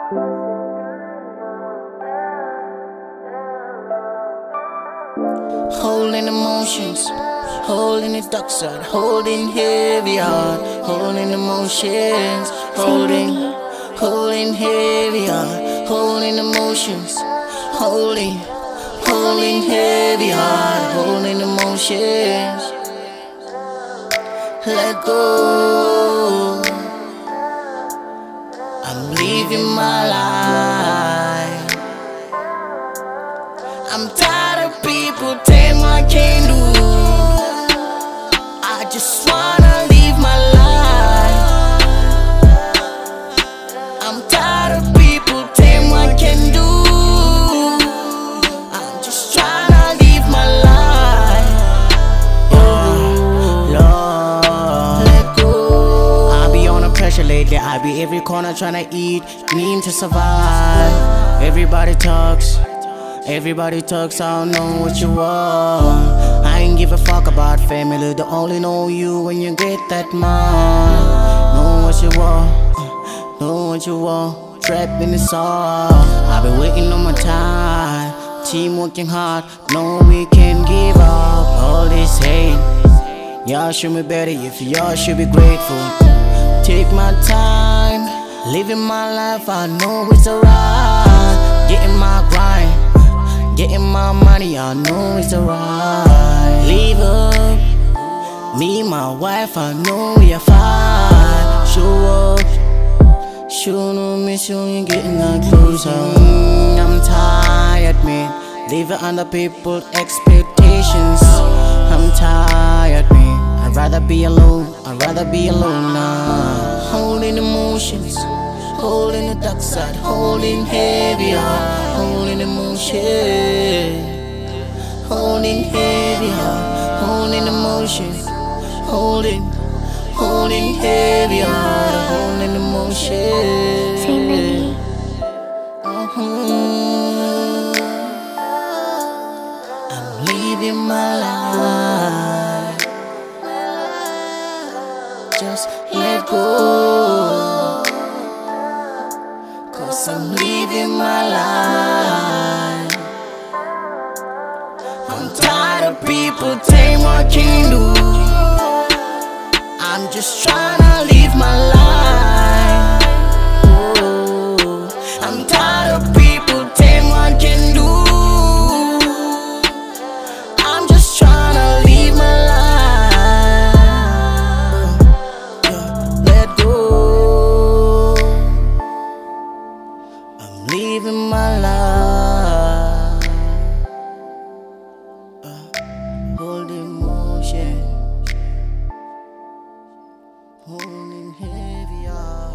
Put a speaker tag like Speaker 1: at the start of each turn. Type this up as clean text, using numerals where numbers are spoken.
Speaker 1: Holding emotions, holding the dark side, holding heavy heart, holding emotions, holding heavy heart, holding emotions, holding heavy heart, holding emotions. Let go. I'm living my life. I'm tired of people telling what I can't do. I just wanna live my life. I'm tired of people telling what I can do. I'm just tryna live my life. Oh Lord, let go. I be on a pressure lately. I be every corner tryna eat, need to survive. Everybody talks, I don't know what you want. I ain't give a fuck about family, they only know you when you get that money. Know what you want, trapped in the soul. I've been waiting on my time, team working hard, no we can't give up. All this hate, y'all should be better if y'all should be grateful. Take my time, living my life, I know it's alright. Getting my grind, getting my money, I know it's alright. Leave up, me and my wife, I know we are fine. Show up, show no miss you, you're getting that closer. I'm tired, man, living under people's expectations. I'm tired, man, I'd rather be alone now. Holding emotions, holding the dark side, holding heavy heart, holding emotions, holding heavy heart, holding emotions, holding heavy heart, holding emotions.
Speaker 2: Same baby.
Speaker 1: I'm living my life. Just let go. Cause I'm living my life. I'm tired of people telling what I can do. I'm just tryna live my life. Oh, I'm tired of people telling what I can do. I'm just tryna live my life. Let go. I'm living my life. Hold emotion, holding heavy heart.